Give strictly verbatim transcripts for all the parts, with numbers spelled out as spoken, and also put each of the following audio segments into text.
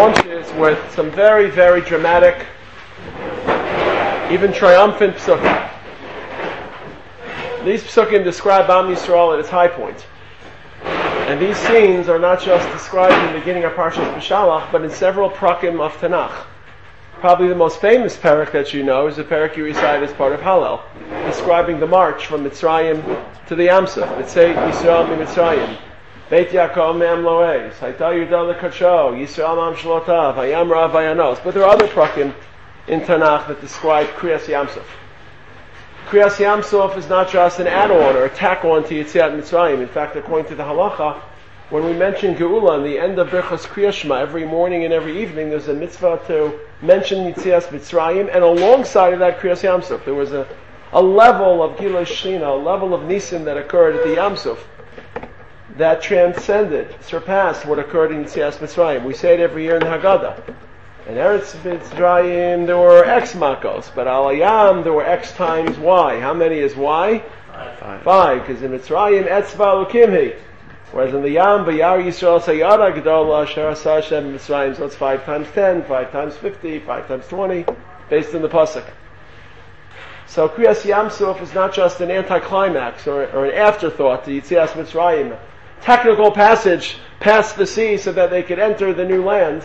launches with some very, very dramatic, even triumphant psukim. These psukim describe Am Yisrael at its high point. And these scenes are not just described in the beginning of Parshas B'Shalach, but in several prakim of Tanakh. Probably the most famous parak that you know is the parak you recite as part of Hallel, describing the march from Mitzrayim to the Yamsuf. Mitzay Yisrael mi Mitzrayim. Beit Yaakov me'am lo'ez. Hayta Yudah le'kadsho. Yisrael ma'am shlotav. Hayam rav vayanos. But there are other prakim in Tanakh that describe Kriyas Yamsuf. Kriyas Yamsuf is not just an add-on or a tack-on to Yetziat Mitzrayim. In fact, according to the halacha, when we mention Geula in the end of Birchas Kriyas Shema, every morning and every evening, there's a mitzvah to mention Yetzias Mitzrayim, and alongside of that Kriyas Yamsuf, there was a, a level of Gilui Shechina, a level of Nisim that occurred at the Yamsuf that transcended, surpassed what occurred in Yetzias Mitzrayim. We say it every year in the Haggadah. In Eretz Mitzrayim, there were X makos, but Al Hayam, there were X times Y. How many is Y? Five. Five, because in Mitzrayim, Etzva Lukimhi. Whereas in the Yam, V'yar Yisrael Sayara Gedola Asher Asar Shem Mitzrayim, so it's five times ten, five times fifty, five times twenty, based on the pasuk. So Kriyas Yamsuf is not just an anticlimax or, or an afterthought to Yetzias Mitzrayim, technical passage past the sea so that they could enter the new land.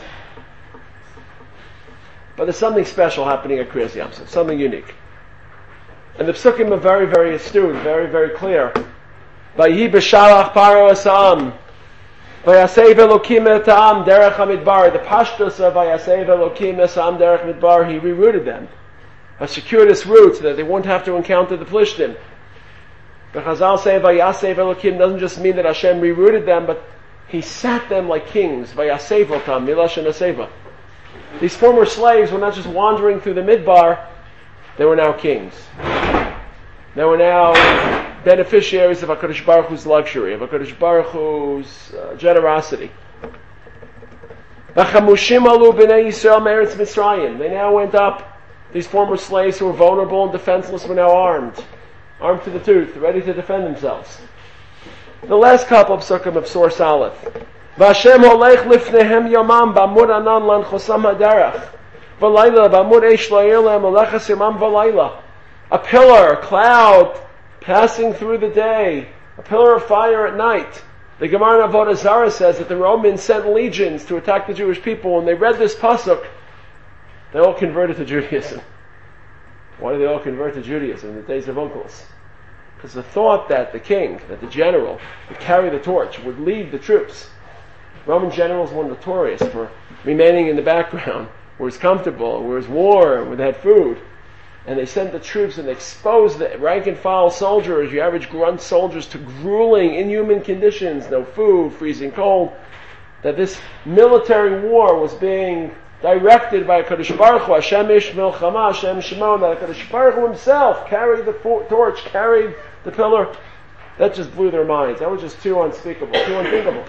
But there's something special happening at Kriyas Yamsuf, something unique. And the psukim are very, very astute, very, very clear. Vayi b'shalach paro asam, vayasev Elokim et ha'am derech hamidbar. The pashtus of vayasev Elokim et ha'am derech midbar, he rerouted them, a circuitous route so that they won't have to encounter the Plishtim. The Chazal say vayasev Elokim doesn't just mean that Hashem rerouted them, but he sat them like kings. Vayasev otam milashon aseva. These former slaves were not just wandering through the midbar, they were now kings. They were now beneficiaries of HaKadosh Baruch Hu's luxury, of HaKadosh Baruch Hu's uh, generosity. V'chamushim alu b'nei Yisrael me'eretz Mitzrayim. They now went up. These former slaves who were vulnerable and defenseless were now armed. Armed to the tooth, ready to defend themselves. The last couple of psukim of Source Aleph. V'Hashem holech lifnehem yomam b'amud anan lan chosam haderach. V'layla b'amud eish la'ir lehem olechas yomam v'layla. A pillar, a cloud, passing through the day, a pillar of fire at night. The Gemara in Avodah Zarah says that the Romans sent legions to attack the Jewish people. When they read this pasuk, they all converted to Judaism. Why did they all convert to Judaism in the days of Onkelos? Because the thought that the king, that the general, would carry the torch, would lead the troops. Roman generals were notorious for remaining in the background, where it's comfortable, where it's warm, where they had food. And they sent the troops and they exposed the rank and file soldiers, your average grunt soldiers, to grueling, inhuman conditions, no food, freezing cold. That this military war was being directed by HaKadosh Baruch Hu, Hashem ish milchama, Hashem shemon, that HaKadosh Baruch Hu himself carried the for- torch, carried the pillar. That just blew their minds. That was just too unspeakable, too unthinkable.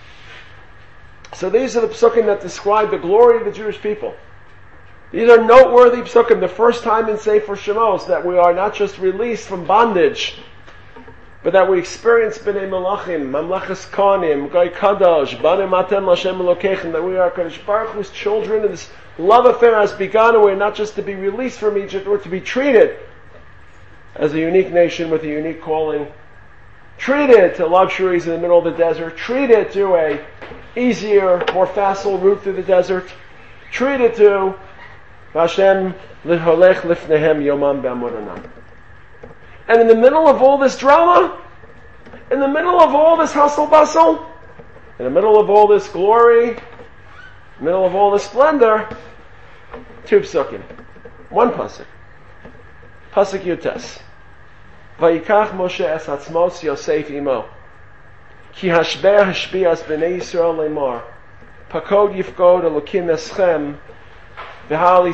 So these are the psukim that describe the glory of the Jewish people. These are noteworthy psukim, the first time in Sefer Shemos that we are not just released from bondage, but that we experience B'nai Melachim, Mamlechas Kohanim, Goy Kadosh, Banim Atem Lashem Elokechem, that we are HaKadosh Baruch Hu's children, and this love affair has begun, and we're not just to be released from Egypt, we're to be treated as a unique nation with a unique calling, treated to luxuries in the middle of the desert, treated to a easier, more facile route through the desert, treated to Hashem liholech lifnehem yomam b'amud anan. And in the middle of all this drama, in the middle of all this hustle bustle, in the middle of all this glory, in the middle of all this splendor, two psukim, one pasuk, pasuk Yutes. Vayikach Moshe es atzmos Yosef imo, ki hashbeh hashbias b'nei Yisrael lemar, pakod yifkod elokim eschem. A very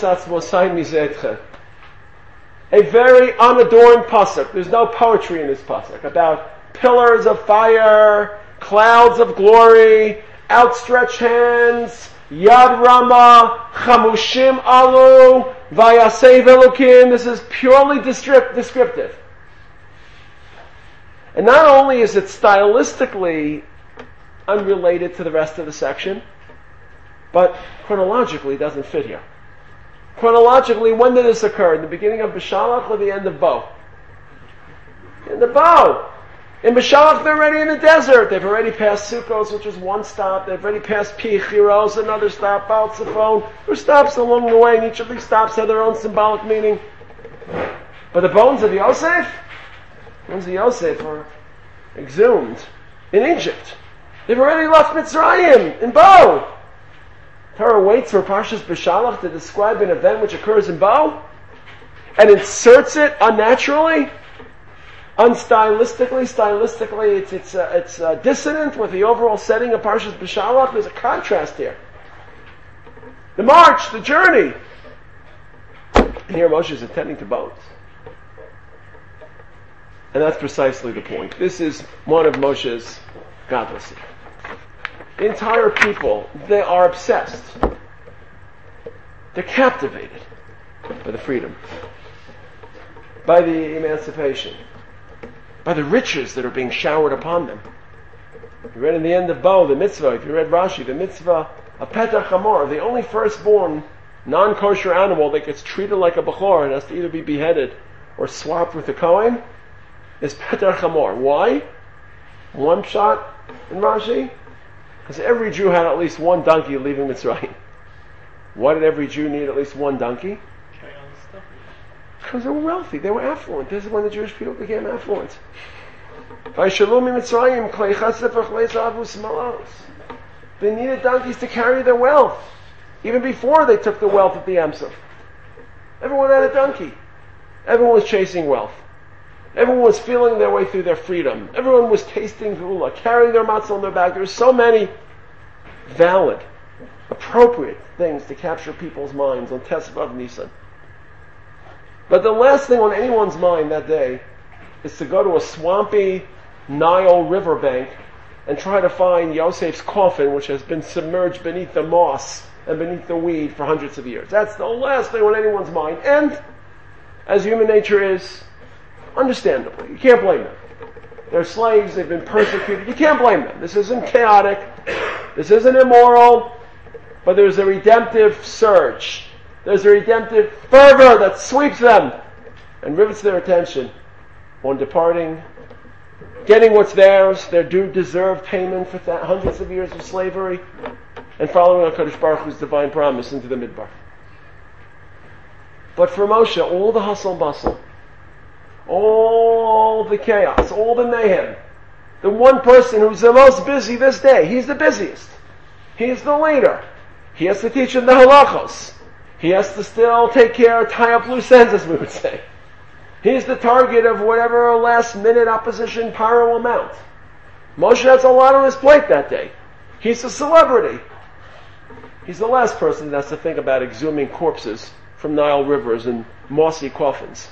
unadorned pasuk. There's no poetry in this pasuk about pillars of fire, clouds of glory, outstretched hands, yad rama, chamushim alu, vayasev elokim. This is purely descriptive. And not only is it stylistically unrelated to the rest of the section, But chronologically, it doesn't fit here. Chronologically, when did this occur? In the beginning of Beshalach or the end of Bo? In the Bo. In Beshalach, they're already in the desert. They've already passed Sukkos, which is one stop. They've already passed Pi Chiros, another stop, Baal Tzifon. There are stops along the way, and each of these stops have their own symbolic meaning. But the bones of Yosef, the bones of Yosef are exhumed in Egypt. They've already left Mitzrayim, in Bo. Torah waits for Parshas Beshalach to describe an event which occurs in Bo, and inserts it unnaturally, unstylistically. Stylistically, it's it's uh, it's uh, dissonant with the overall setting of Parshas Beshalach. There's a contrast here. The march, the journey, and here Moshe is attending to bones, and that's precisely the point. This is one of Moshe's godlessness. The entire people, they are obsessed. They're captivated by the freedom, by the emancipation, by the riches that are being showered upon them. You read in the end of Bo, the mitzvah, if you read Rashi, the mitzvah of Petach Hamor, the only firstborn non-kosher animal that gets treated like a bechor and has to either be beheaded or swapped with a Kohen, is Petach Hamor. Why? One shot in Rashi? Because every Jew had at least one donkey leaving Mitzrayim. Why did every Jew need at least one donkey? Because they were wealthy, they were affluent. This is when the Jewish people became affluent. They needed donkeys to carry their wealth, even before they took the wealth of the Yamsuf. Everyone had a donkey. Everyone was chasing wealth. Everyone was feeling their way through their freedom. Everyone was tasting Geula, carrying their matzah on their back. There were so many valid, appropriate things to capture people's minds on Tesvav Nisan. But the last thing on anyone's mind that day is to go to a swampy Nile riverbank and try to find Yosef's coffin, which has been submerged beneath the moss and beneath the weed for hundreds of years. That's the last thing on anyone's mind. And, as human nature is, understandably, you can't blame them. They're slaves, they've been persecuted. You can't blame them. This isn't chaotic. This isn't immoral. But there's a redemptive surge. There's a redemptive fervor that sweeps them and rivets their attention on departing, getting what's theirs, their due deserved payment for th- hundreds of years of slavery, and following HaKadosh Baruch Hu's divine promise into the Midbar. But for Moshe, all the hustle and bustle, all the chaos, all the mayhem, the one person who's the most busy this day, he's the busiest. He's the leader. He has to teach them the halachos. He has to still take care, tie up loose ends, as we would say. He's the target of whatever last-minute opposition Paro will mount. Moshe has a lot on his plate that day. He's a celebrity. He's the last person that has to think about exhuming corpses from Nile rivers and mossy coffins.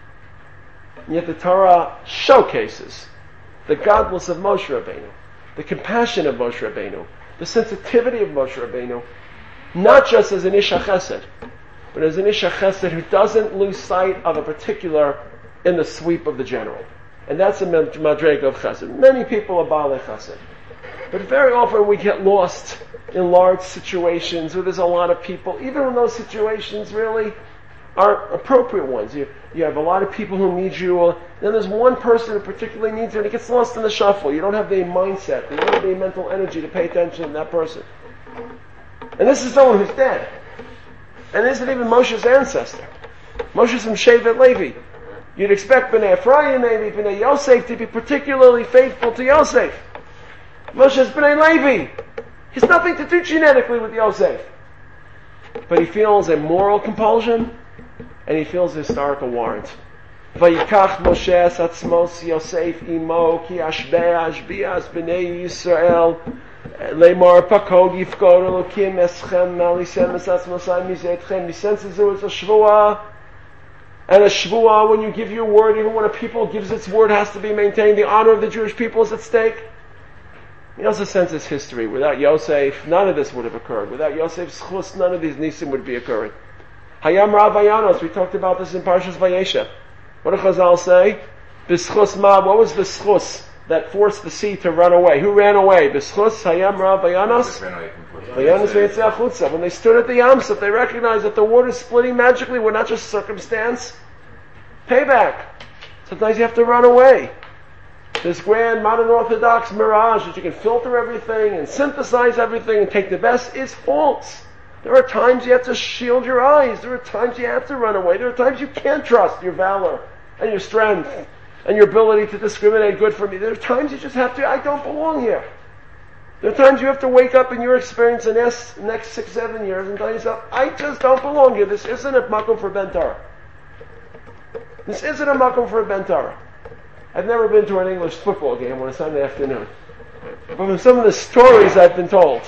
And yet the Torah showcases the godless of Moshe Rabbeinu, the compassion of Moshe Rabbeinu, the sensitivity of Moshe Rabbeinu, not just as an Ish HaChesed, but as an Ish HaChesed who doesn't lose sight of a particular in the sweep of the general. And that's a madrega of Chesed. Many people are Baalei Chesed. But very often we get lost in large situations where there's a lot of people, even when those situations really are appropriate ones. You, you have a lot of people who need you, or then there's one person who particularly needs you, and it gets lost in the shuffle. You don't have the mindset, you don't have the mental energy to pay attention to that person. And this is someone who's dead. And this isn't even Moshe's ancestor. Moshe's from Shevet Levi. You'd expect Bnei Ephraim, maybe Bnei Yosef, to be particularly faithful to Yosef. Moshe's Bnei Levi. He's nothing to do genetically with Yosef. But he feels a moral compulsion, and he feels a historical warrant. Vayikach Moshe es atzmos Yosef imo ki ashbeh ashbias b'nei Yisrael leimar pakod yifkod elokim eschem malisem es atzmosai mizetchem. He senses it was a shvuah, and a shvuah, when you give your word, even when a people gives its word, has to be maintained. The honor of the Jewish people is at stake. He also senses history. Without Yosef, none of this would have occurred. Without Yosef's chus, none of these nisim would be occurring. Hayam Rav Vayanos, we talked about this in Parshas Vayeshev. What did Chazal say? B'schus ma, what was the schus that forced the sea to run away. Who ran away? B'schus hayam ra vayanos. Vayanos ve'yitzeh chutza. When they stood at the Yam Suf, they recognized that the water splitting magically were not just circumstance. Payback. Sometimes you have to run away. This grand modern orthodox mirage that you can filter everything and synthesize everything and take the best is false. There are times you have to shield your eyes. There are times you have to run away. There are times you can't trust your valor and your strength and your ability to discriminate good from you. There are times you just have to, I don't belong here. There are times you have to wake up in your experience in the next six, seven years and tell yourself, I just don't belong here. This isn't a makom for Ben Torah. This isn't a makom for Ben Torah. I've never been to an English football game on a Sunday afternoon. But from some of the stories I've been told,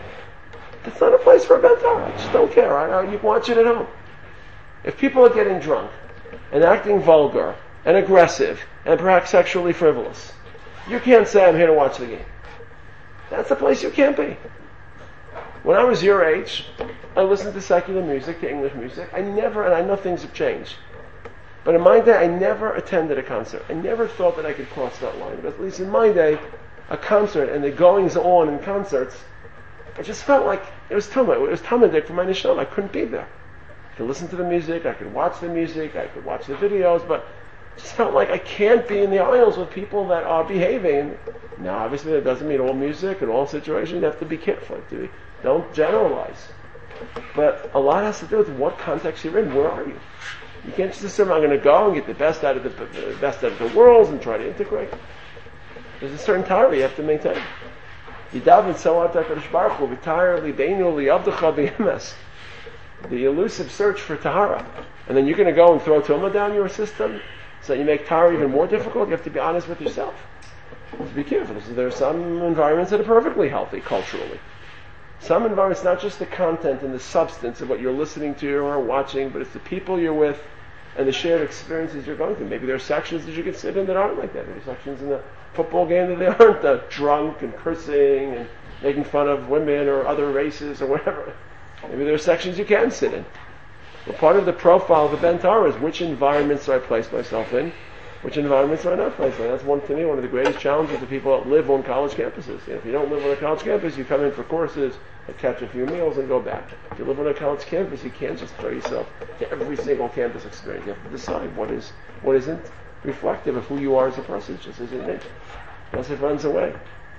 it's not a place for a Ben Torah. I just don't care. I, I, you can watch it at home. If people are getting drunk and acting vulgar and aggressive and perhaps sexually frivolous, you can't say, I'm here to watch the game. That's the place you can't be. When I was your age, I listened to secular music, to English music. I never, and I know things have changed, but in my day, I never attended a concert. I never thought that I could cross that line. But at least in my day, a concert and the goings on in concerts, I just felt like it was Talmud. It was Talmudic for my neshama. I couldn't be there. I could listen to the music, I could watch the music, I could watch the videos, but it just felt like I can't be in the aisles with people that are behaving. Now, obviously, that doesn't mean all music and all situations. You have to be careful. You have to be, don't generalize. But a lot has to do with what context you're in. Where are you? You can't just assume I'm going to go and get the best out of the, the best out of the worlds and try to integrate. There's a certain Torah you have to maintain. Yidav so HaKadosh Baruch Hu v'tayar libeinu li'avdecha b'yemes. The elusive search for Tahara. And then you're going to go and throw Tumah down your system so that you make Tahara even more difficult. You have to be honest with yourself. You have to be careful. There are some environments that are perfectly healthy culturally. Some environments, not just the content and the substance of what you're listening to or watching, but it's the people you're with and the shared experiences you're going through. Maybe there are sections that you can sit in that aren't like that. There are sections in the football game that they aren't uh, drunk and cursing and making fun of women or other races or whatever. Maybe there are sections you can sit in. But part of the profile of the Ben Torah is which environments do I place myself in, which environments do I not place in. That's one, to me, one of the greatest challenges of people that live on college campuses. You know, if you don't live on a college campus, you come in for courses, catch a few meals, and go back. If you live on a college campus, you can't just throw yourself to every single campus experience. You have to decide what is, what isn't reflective of who you are as a person. It just isn't it. Unless it runs away.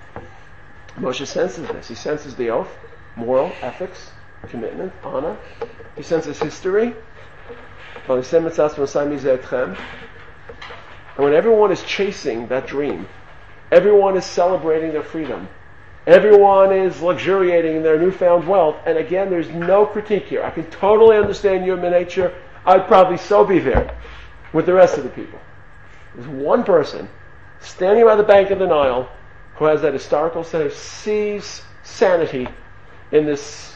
Moshe senses this. He senses the oath, moral, ethics, commitment, honor. He senses history. And when everyone is chasing that dream, everyone is celebrating their freedom, everyone is luxuriating in their newfound wealth, and again, there's no critique here. I can totally understand human nature. I'd probably so be there with the rest of the people. There's one person standing by the bank of the Nile who has that historical center, sees sanity in this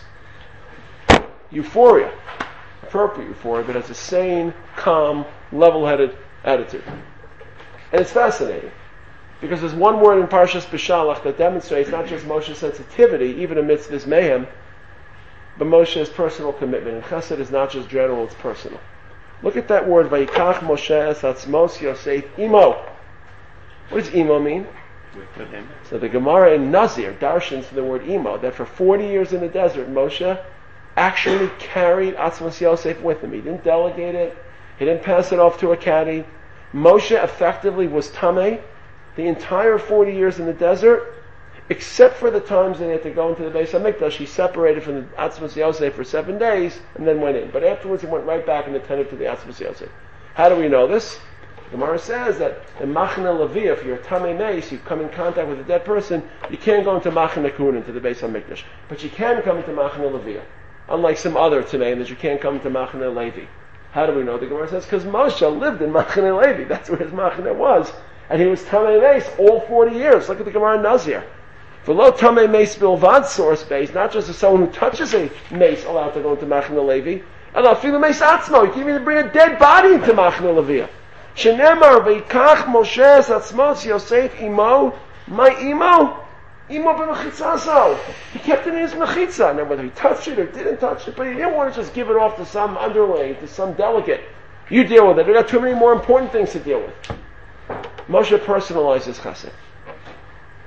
euphoria, appropriate euphoria, but has a sane, calm, level-headed attitude. And it's fascinating, because there's one word in Parshas Beshalach that demonstrates not just Moshe's sensitivity, even amidst this mayhem, but Moshe's personal commitment. And Chesed is not just general, it's personal. Look at that word, Vayikach Moshe es atzmos Yosef imo. What does imo mean? With him. So the Gemara in Nazir darshans for the word imo, that for forty years in the desert, Moshe actually carried Atzmos Yosef with him. He didn't delegate it. He didn't pass it off to a caddy. Moshe effectively was Tameh the entire forty years in the desert, except for the times that he had to go into the Beis HaMikdash. He separated from the Atzmos Yosef for seven days and then went in. But afterwards he went right back and attended to the Atzmos Yosef. How do we know this? The Gemara says that in Machane Levi, if you're a Tamei Meis, you come in contact with a dead person, you can't go into Machane Kunin, to the Beis HaMikdash. But you can come into Machane Levi. Unlike some other Tamei, that you can't come into Machane Levi. How do we know? The Gemara says, because Moshe lived in Machane Levi. That's where his Machane was. And he was Tamei Meis all forty years. Look at the Gemara in Nazir. V'lo Tamei Meis bilvad, source base, not just as someone who touches a mace allowed to go into Machane Levi. Ela afilu meis atzmo. You can't even bring a dead body into Machane Levi. Shenemar v'ikach Moshe es atzmos Yosef imo. My imo? Imo b'mechitzaso. He kept it in his mechitza. Now whether he touched it or didn't touch it, but he didn't want to just give it off to some underling, to some delegate. You deal with it. We've got too many more important things to deal with. Moshe personalizes chesed.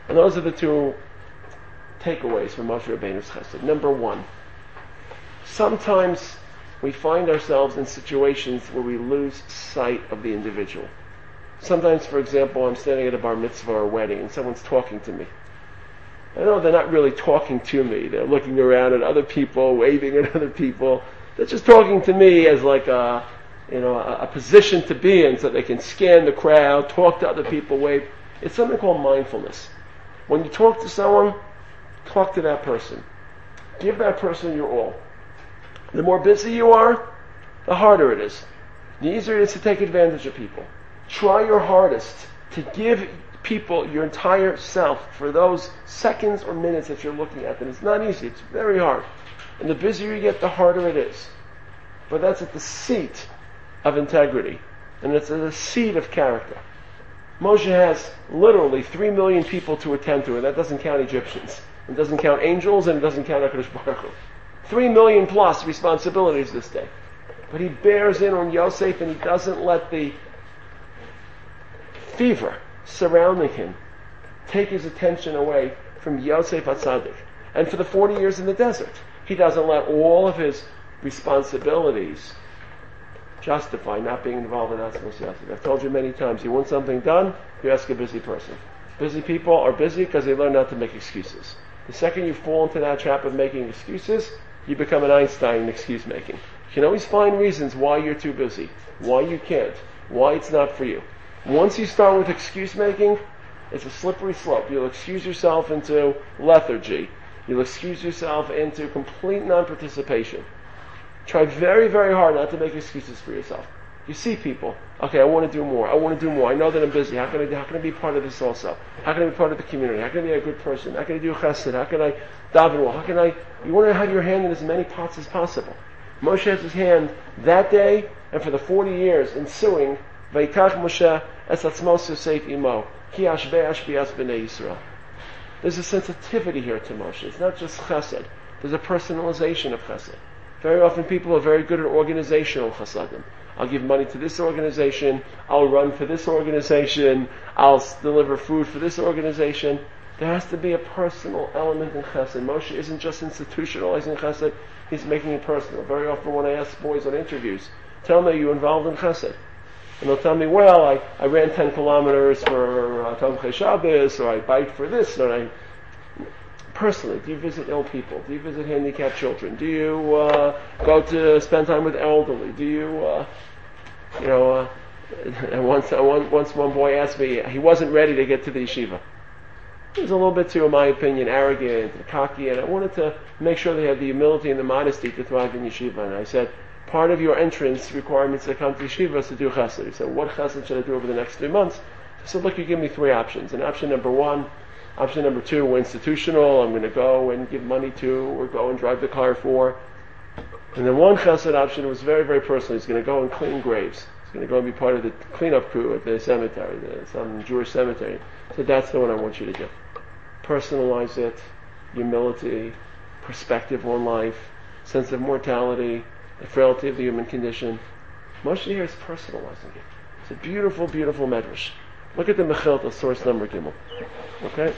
And those are the two takeaways from Moshe Rabbeinu's chesed. Number one, sometimes we find ourselves in situations where we lose sight of the individual. Sometimes, for example, I'm standing at a bar mitzvah or a wedding and someone's talking to me. I know they're not really talking to me. They're looking around at other people, waving at other people. They're just talking to me as like a, you know, a, a position to be in so they can scan the crowd, talk to other people, wave. It's something called mindfulness. When you talk to someone, talk to that person. Give that person your all. The more busy you are, the harder it is. The easier it is to take advantage of people. Try your hardest to give people your entire self for those seconds or minutes that you're looking at them. It's not easy. It's very hard. And the busier you get, the harder it is. But that's at the seat of integrity. And it's at the seat of character. Moshe has literally three million people to attend to, and that doesn't count Egyptians. It doesn't count angels, and it doesn't count HaKadosh Baruch Hu. Three million plus responsibilities this day. But he bears in on Yosef, and he doesn't let the fever surrounding him take his attention away from Yosef HaTzadik. And for the forty years in the desert, he doesn't let all of his responsibilities justify not being involved in Atzmos Yosef. I've told you many times, you want something done, you ask a busy person. Busy people are busy because they learn not to make excuses. The second you fall into that trap of making excuses, you become an Einstein in excuse making. You can always find reasons why you're too busy, why you can't, why it's not for you. Once you start with excuse making, it's a slippery slope. You'll excuse yourself into lethargy. You'll excuse yourself into complete non-participation. Try very, very hard not to make excuses for yourself. You see people, okay, I want to do more. I want to do more. I know that I'm busy. How can I, how can I be part of this also? How can I be part of the community? How can I be a good person? How can I do chesed? How can I daven well? How can I, you want to have your hand in as many pots as possible. Moshe has his hand that day and for the forty years ensuing, Vayikach Moshe es atzmos Yosef imo, ki ashbe ashbias b'nei Yisrael. There's a sensitivity here to Moshe. It's not just chesed. There's a personalization of chesed. Very often people are very good at organizational chesedim. I'll give money to this organization, I'll run for this organization, I'll deliver food for this organization. There has to be a personal element in chesed. Moshe isn't just institutionalizing chesed, he's making it personal. Very often when I ask boys on interviews, tell me, are you involved in chesed? And they'll tell me, well, I, I ran ten kilometers for uh, Tomchei Shabbos, or I biked for this, or I... Personally, do you visit ill people? Do you visit handicapped children? Do you uh, go to spend time with elderly? Do you, uh, you know, uh, and once, uh, one, once one boy asked me, he wasn't ready to get to the yeshiva. He was a little bit too, in my opinion, arrogant and cocky, and I wanted to make sure they had the humility and the modesty to thrive in yeshiva. And I said, part of your entrance requirements to come to yeshiva is to do chesed. He said, what chesed should I do over the next three months? I said, look, you give me three options. And option number one, option number two, we're institutional, I'm going to go and give money to, or go and drive the car for. And then one chesed option was very, very personal. He's going to go and clean graves. He's going to go and be part of the cleanup crew at the cemetery, the, some Jewish cemetery. So that's the one I want you to do. Personalize it, humility, perspective on life, sense of mortality, the frailty of the human condition. Moshe here is personalizing it. It's a beautiful, beautiful medrash. Look at the Mechilta, source number Gimel. Okay?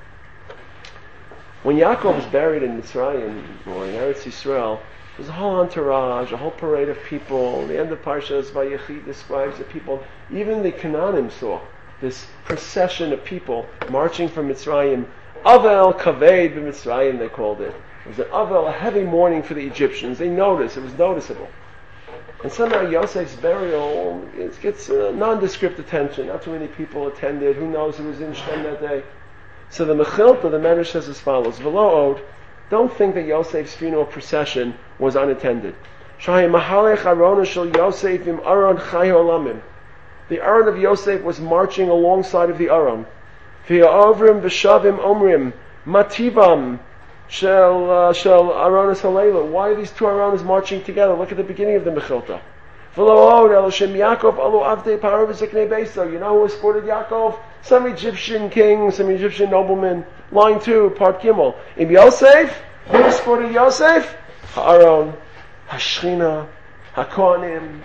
When Yaakov was buried in Mitzrayim, or in Eretz Yisrael, there's a whole entourage, a whole parade of people. The end of Parshas Vayechi describes the people. Even the Canaanim saw this procession of people marching from Mitzrayim. Avel Kaved b'Mitzrayim, they called it. It was an Avel, a heavy mourning for the Egyptians. They noticed, it was noticeable. And somehow Yosef's burial, it gets uh, nondescript attention. Not too many people attended. Who knows who was in Shem that day? So the Mechilta, the Medrash says as follows. V'lo od, don't think that Yosef's funeral procession was unattended. Shahi mahalech arona shel Yosef im aron chai olamim. The Aron of Yosef was marching alongside of the Aron. V'ya'avrim v'shavim omrim mativam Shel Shel Aronis Halela. Why are these two Aronis marching together? Look at the beginning of the Mechilta. V'lo el Shem Yaakov alu avdei paro v'ziknei beiso. You know who escorted Yaakov? Some Egyptian king, some Egyptian nobleman. Line two, part Gimel. Im Yosef, who escorted Yosef? Ha'aron, Hashchina, Hakohanim,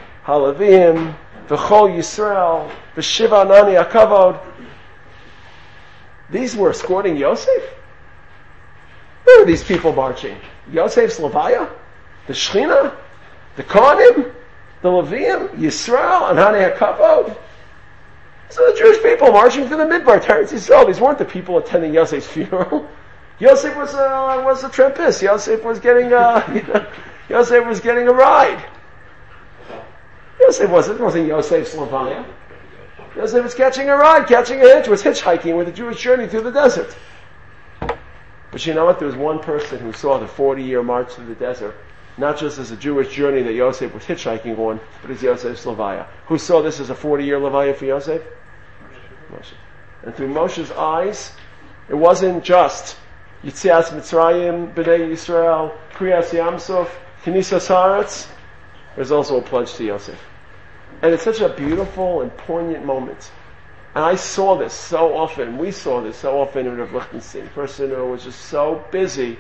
Halavim, V'chol Yisrael, V'shiva Nani Hakavod. These were escorting Yosef? Who are these people marching? Yosef's Levaya? The Shechina? The Kohanim? The Leviim? Yisrael? And Hanei HaKavod? So the Jewish people marching to the Midbar, Teretz Yisrael. These weren't the people attending Yosef's funeral. Yosef was a, was a trampist. Yosef was getting a, you know, Yosef was getting a ride. Yosef wasn't, it wasn't Yosef's Levaya. Yosef was catching a ride, catching a hitch, was hitchhiking with a Jewish journey through the desert. But you know what? There was one person who saw the forty-year march through the desert, not just as a Jewish journey that Yosef was hitchhiking on, but as Yosef's Levaya. Who saw this as a forty-year Levaya for Yosef? Moshe. And through Moshe's eyes, it wasn't just Yitzias Mitzrayim, B'nai Yisrael, Kriyas Yamsuf, Knesas Haaretz. There's also a pledge to Yosef. And it's such a beautiful and poignant moment. And I saw this so often. We saw this so often in Rav Lichtenstein. A person who was just so busy.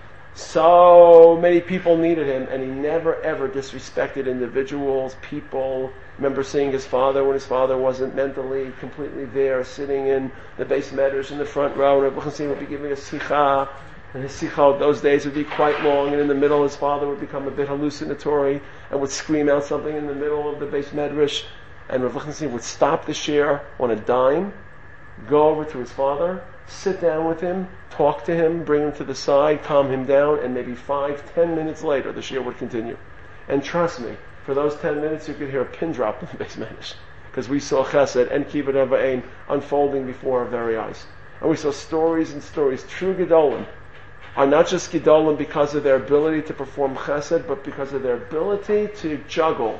So many people needed him, and he never ever disrespected individuals, people. Remember seeing his father when his father wasn't mentally completely there, sitting in the base medrash in the front row. Rav Lichtenstein would be giving a sikha, and his sikha those days would be quite long, and in the middle his father would become a bit hallucinatory and would scream out something in the middle of the base medrash. And Rav Lichtenstein would stop the shir on a dime, go over to his father, sit down with him, talk to him, bring him to the side, calm him down, and maybe five, ten minutes later the shir would continue. And trust me, for those ten minutes you could hear a pin drop in the base medrash, because we saw Chesed and Kibbud Avayim unfolding before our very eyes. And we saw stories and stories. True Gedolim are not just Gedolim because of their ability to perform Chesed, but because of their ability to juggle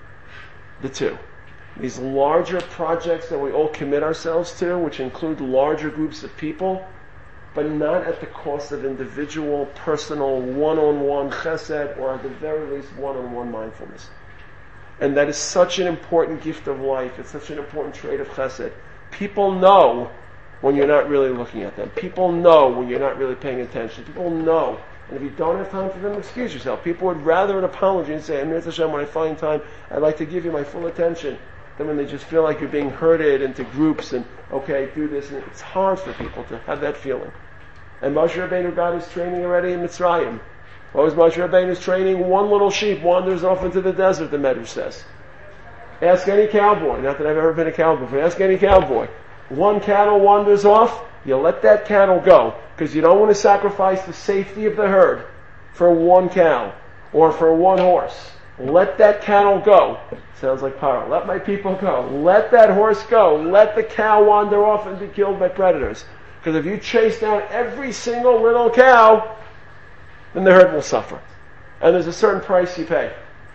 the two. These larger projects that we all commit ourselves to, which include larger groups of people, but not at the cost of individual, personal, one-on-one chesed, or at the very least one-on-one mindfulness. And that is such an important gift of life. It's such an important trait of chesed. People know when you're not really looking at them. People know when you're not really paying attention. People know. And if you don't have time for them, excuse yourself. People would rather an apology and say, Amir Hashem, when I find time, I'd like to give you my full attention, than when they just feel like you're being herded into groups and, okay, do this. And it's hard for people to have that feeling. And Moshe Rabbeinu got his training already in Mitzrayim. What was Moshe Rabbeinu's training? One little sheep wanders off into the desert, the Medrash says. Ask any cowboy, not that I've ever been a cowboy, but ask any cowboy. One cattle wanders off, you let that cattle go, because you don't want to sacrifice the safety of the herd for one cow or for one horse. Let that cattle go. Sounds like Paro. Let my people go. Let that horse go. Let the cow wander off and be killed by predators. Because if you chase down every single little cow, then the herd will suffer. And there's a certain price you pay.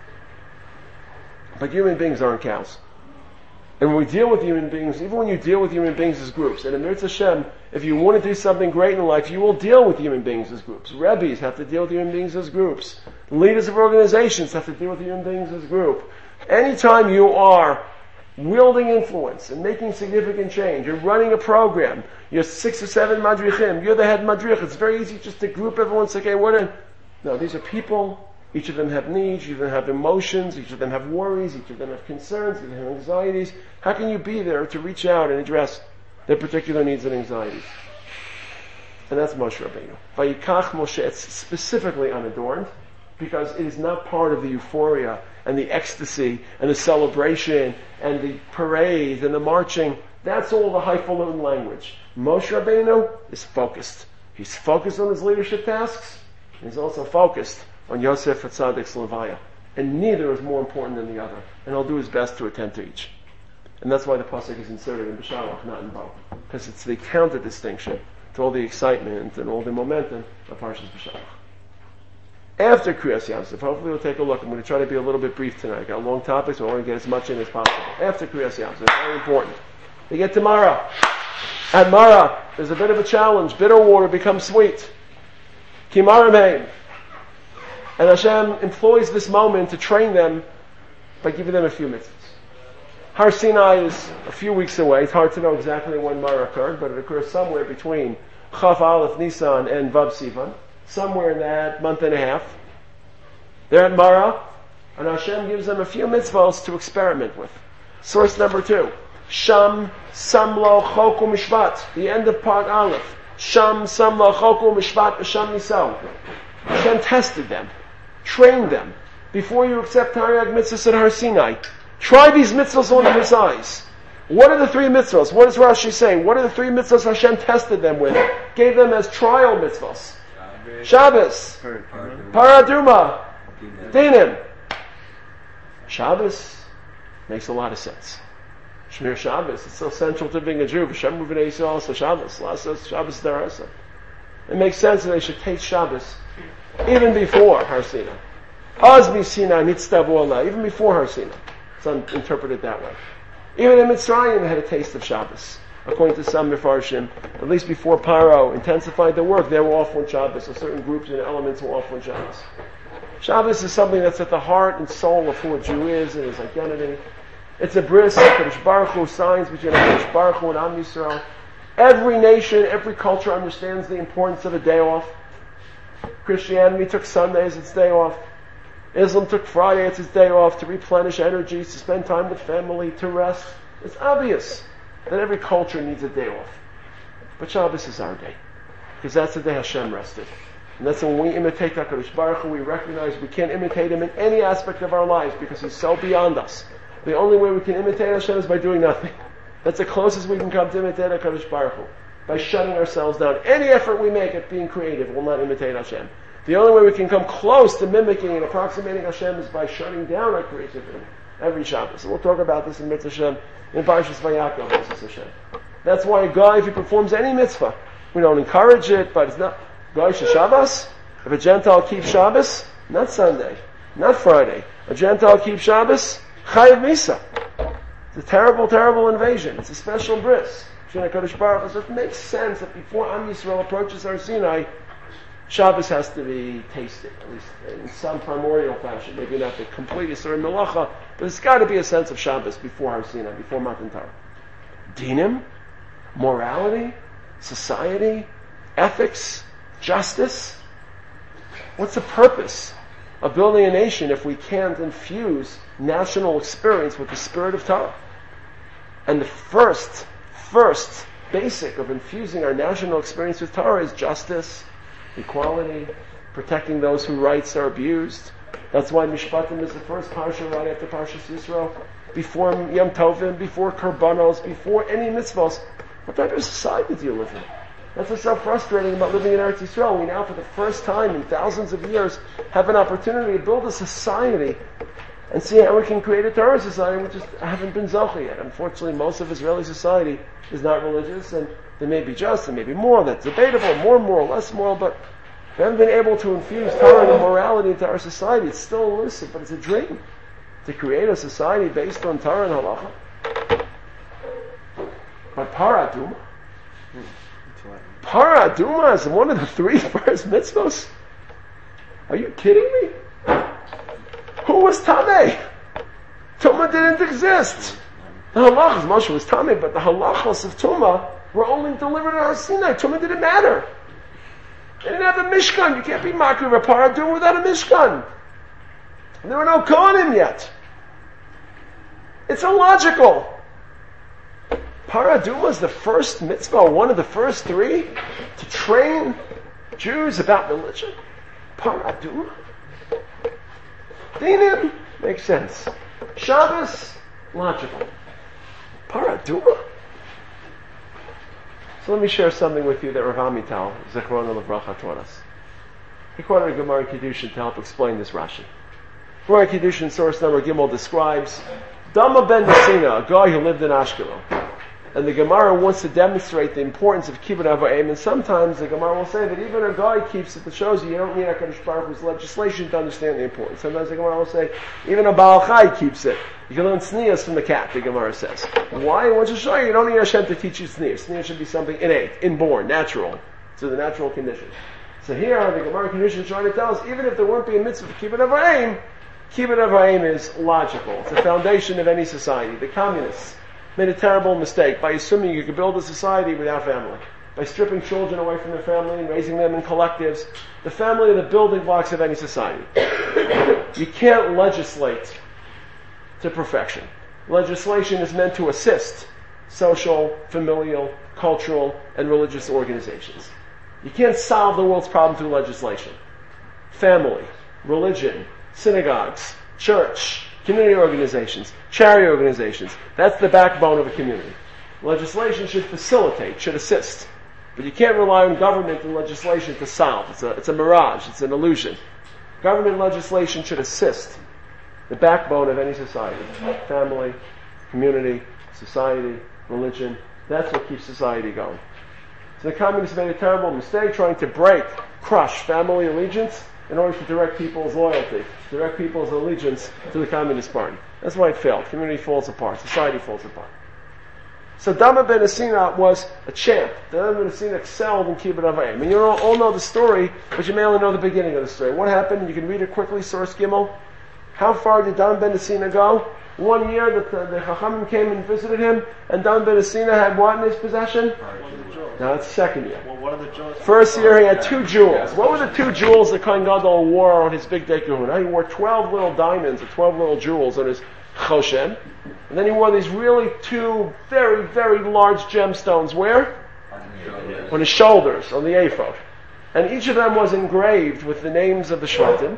But human beings aren't cows. And when we deal with human beings, even when you deal with human beings as groups, and in Mirz Hashem, if you want to do something great in life, you will deal with human beings as groups. Rebbes have to deal with human beings as groups. Leaders of organizations have to deal with human beings as a group. Anytime you are wielding influence and making significant change, you're running a program, you're six or seven madrichim, you're the head madrich, it's very easy just to group everyone and say, okay, what in? No, these are people. Each of them have needs, each of them have emotions, each of them have worries, each of them have concerns, each of them have anxieties. How can you be there to reach out and address their particular needs and anxieties? And that's Moshe Rabbeinu. Vayikach Moshe, it's specifically unadorned, because it is not part of the euphoria and the ecstasy and the celebration and the parade and the marching. That's all the highfalutin language. Moshe Rabbeinu is focused. He's focused on his leadership tasks, and he's also focused on Yosef Hatzadik's Levaya. And neither is more important than the other. And he'll do his best to attend to each. And that's why the pasuk is inserted in B'Shalach, not in Bo. Because it's the counter distinction to all the excitement and all the momentum of Parshas B'Shalach. After Kriyas Yamsuf, hopefully we'll take a look. I'm going to try to be a little bit brief tonight. I got long topics, so I want to get as much in as possible. After Kriyas Yamsuf, very important. We get to Mara. At Mara, there's a bit of a challenge. Bitter water becomes sweet. Kimarim Haim. And Hashem employs this moment to train them by giving them a few mitzvahs. Har Sinai is a few weeks away. It's hard to know exactly when Mara occurred, but it occurs somewhere between Chaf Aleph Nisan and Vav Sivan, somewhere in that month and a half. They're at Mara, and Hashem gives them a few mitzvahs to experiment with. Source number two. Sham Samlo Choku Mishpat. The end of part Aleph. Sham Samlo Choku Mishpat B'Sham Nisau. Hashem tested them, trained them. Before you accept Taryag mitzvahs at Har Sinai, try these mitzvahs on your size. What are the three mitzvahs? What is Rashi saying? What are the three mitzvahs Hashem tested them with? Gave them as trial mitzvahs. Shabbos, Paraduma, Dinim. Shabbos makes a lot of sense. Shmir Shabbos, it's so central to being a Jew. Hashem Ruvnei Yisrael also Shabbos. Last Shabbos Darasa. It makes sense that they should take Shabbos even before Har Sinai. Azmi Sinai Nitztavu Allah, even before Har Sinai. It's un- interpreted that way. Even in Mitzrayim they had a taste of Shabbos. According to some Mefarshim, at least before Paro intensified their work, they were off on Shabbos, so certain groups and elements were off on Shabbos. Shabbos is something that's at the heart and soul of who a Jew is and his identity. It's a bris, Kadosh Baruch Hu, signs between Kadosh Baruch Hu and Am Yisrael. Every nation, every culture understands the importance of a day off. Christianity took Sunday as its day off. Islam took Friday as its day off to replenish energies, to spend time with family, to rest. It's obvious that every culture needs a day off. But Shabbos is our day. Because that's the day Hashem rested. And that's when we imitate HaKadosh Baruch Hu, we recognize we can't imitate Him in any aspect of our lives because He's so beyond us. The only way we can imitate Hashem is by doing nothing. That's the closest we can come to imitate HaKadosh Baruch Hu. By shutting ourselves down. Any effort we make at being creative will not imitate Hashem. The only way we can come close to mimicking and approximating Hashem is by shutting down our creativity every Shabbos. So we'll talk about this in Mitzvah Hashem, in Parshas Vayakov, Mitzvah Hashem. That's why a guy, if he performs any mitzvah, we don't encourage it, but it's not Goy Shabbos. If a Gentile keeps Shabbos, not Sunday, not Friday. A Gentile keeps Shabbos, Chayav Misa. It's a terrible, terrible invasion. It's a special bris. So it makes sense that before Am Yisrael approaches Har Sinai, Shabbos has to be tasted, at least in some primordial fashion. Maybe not the complete Yisrael Melacha, but there's got to be a sense of Shabbos before Har Sinai, before Matan Torah. Dinim, morality, society, ethics, justice. What's the purpose of building a nation if we can't infuse national experience with the spirit of Torah? And the first, first basic of infusing our national experience with Torah is justice, equality, protecting those whose rights are abused. That's why Mishpatim is the first parsha right after Parshas Yisro. Before Yom Tovim, before Karbanos, before any mitzvahs. What type of society do you live in? That's what's so frustrating about living in Eretz Yisrael. We now, for the first time in thousands of years, have an opportunity to build a society and see how we can create a Torah society. We just haven't been zocheh yet. Unfortunately, most of Israeli society is not religious, and they may be just, and maybe more. That's debatable. More moral, less moral, but we haven't been able to infuse Torah and morality into our society. It's still elusive, but it's a dream to create a society based on Torah and halacha. But Paraduma, Paraduma is one of the three first mitzvahs. Are you kidding me? Who was Tameh? Tumah didn't exist. The halachas, Moshe was Tameh, but the halachas of Tumah were only delivered at Har Sinai. Tumah didn't matter. They didn't have a Mishkan. You can't be makriv or Paraduma without a Mishkan. There were no Kohanim yet. It's illogical. Paraduma is the first mitzvah, one of the first three, to train Jews about religion. Paraduma? Dinim? Makes sense. Shabbos? Logical. Paraduma? So let me share something with you that Rav Amital, Zechron Levracha, taught us. He quoted a Gemara Kiddushin to help explain this Rashi. Gemara Kiddushin, source number Gimel, describes Dama ben Messina, a guy who lived in Ashkelon. And the Gemara wants to demonstrate the importance of kibbud av va'em, and sometimes the Gemara will say that even a guy keeps it, that shows you you don't need HaKadosh Baruch Hu's legislation to understand the importance. Sometimes the Gemara will say, even a Baal Chai keeps it. You can learn tznius from the cat, the Gemara says. Why? It wants to show you you don't need Hashem to teach you tznius. Tznius should be something innate, inborn, natural, to the natural condition. So here, the Gemara condition is trying to tell us, even if there won't be a mitzvah of kibbud av va'em, kibbud av va'em is logical. It's the foundation of any society. The communists made a terrible mistake by assuming you could build a society without family. By stripping children away from their family and raising them in collectives. The family are the building blocks of any society. You can't legislate to perfection. Legislation is meant to assist. social, familial, cultural, and religious organizations. You can't solve the world's problem through legislation. Family, religion, synagogues, church, community organizations, charity organizations. That's the backbone of a community. Legislation should facilitate, should assist. But you can't rely on government and legislation to solve. It's a, it's a mirage. It's an illusion. Government legislation should assist the backbone of any society. Family, community, society, religion. That's what keeps society going. So the communists made a terrible mistake trying to break, crush family allegiance in order to direct people's loyalty, direct people's allegiance to the Communist Party. That's why it failed. Community falls apart. Society falls apart. So Dama ben Asina was a champ. Dama ben Asina excelled in Kibbutz Avayim. And you all, all know the story, but you may only know the beginning of the story. What happened? You can read it quickly, Source Gimel. How far did Dama ben Asina go? One year that the, the Chachamim came and visited him, and Dama ben Asina had what in his possession? Now it's second year. Well, what are the jewels? First year he had two jewels. What were the two jewels that Kohen Gadol wore on his big day kahuna? He wore twelve little diamonds or twelve little jewels on his choshen. And then he wore these really two very, very large gemstones. Where? On his shoulders, on the ephod. And each of them was engraved with the names of the Shvatim.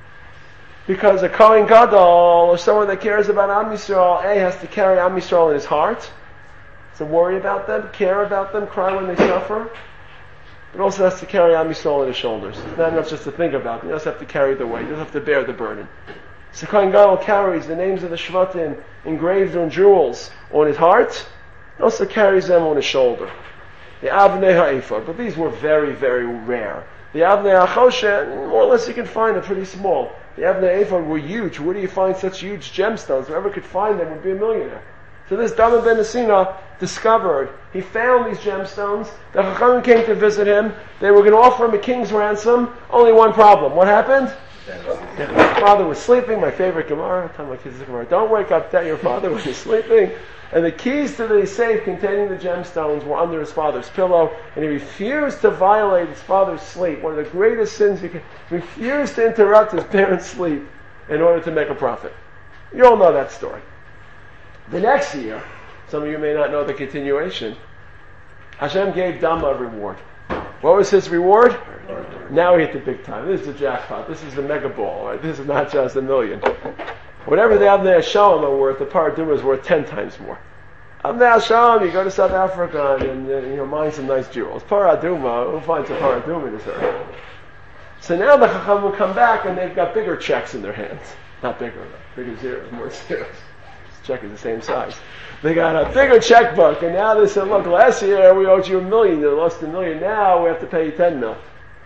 Because a Kohen Gadol, or someone that cares about Am Yisrael, A, has to carry Am Yisrael in his heart. So worry about them, care about them, cry when they suffer. But also has to carry Am Yisrael on his shoulders. It's not enough just to think about them. You also have to carry the weight. You also have to bear the burden. So Kohen Gadol carries the names of the Shvatim engraved on jewels on his heart. He also carries them on his shoulder. The Avnei HaEphod. But these were very, very rare. The Avnei HaChoshen, more or less you can find them pretty small. The Avnei HaEphod were huge. Where do you find such huge gemstones? Whoever could find them would be a millionaire. So this Dama ben Asina discovered, he found these gemstones. The Chachamim came to visit him. They were going to offer him a king's ransom. Only one problem. What happened? Yeah, my father was sleeping. My favorite Gemara. I tell my kids the Gemara, don't wake up that your father when he's sleeping. And the keys to the safe containing the gemstones were under his father's pillow. And he refused to violate his father's sleep. One of the greatest sins you can, refused to interrupt his parents' sleep in order to make a profit. You all know that story. The next year, some of you may not know the continuation, Hashem gave Dama a reward. What was his reward? Now he hit the big time. This is the jackpot. This is the mega ball. Right? This is not just a million. Whatever the Avnei Hashem are worth, the Paraduma is worth ten times more. Avnei Hashem, you go to South Africa and uh, you know mine some nice jewels. Paraduma, who finds a Paraduma in this earth? So now the Chacham will come back and they've got bigger checks in their hands. Not bigger, bigger zeros, more zeros. This check is the same size. They got a bigger checkbook, and now they said, look, last year we owed you a million, you lost a million, now we have to pay you ten mil.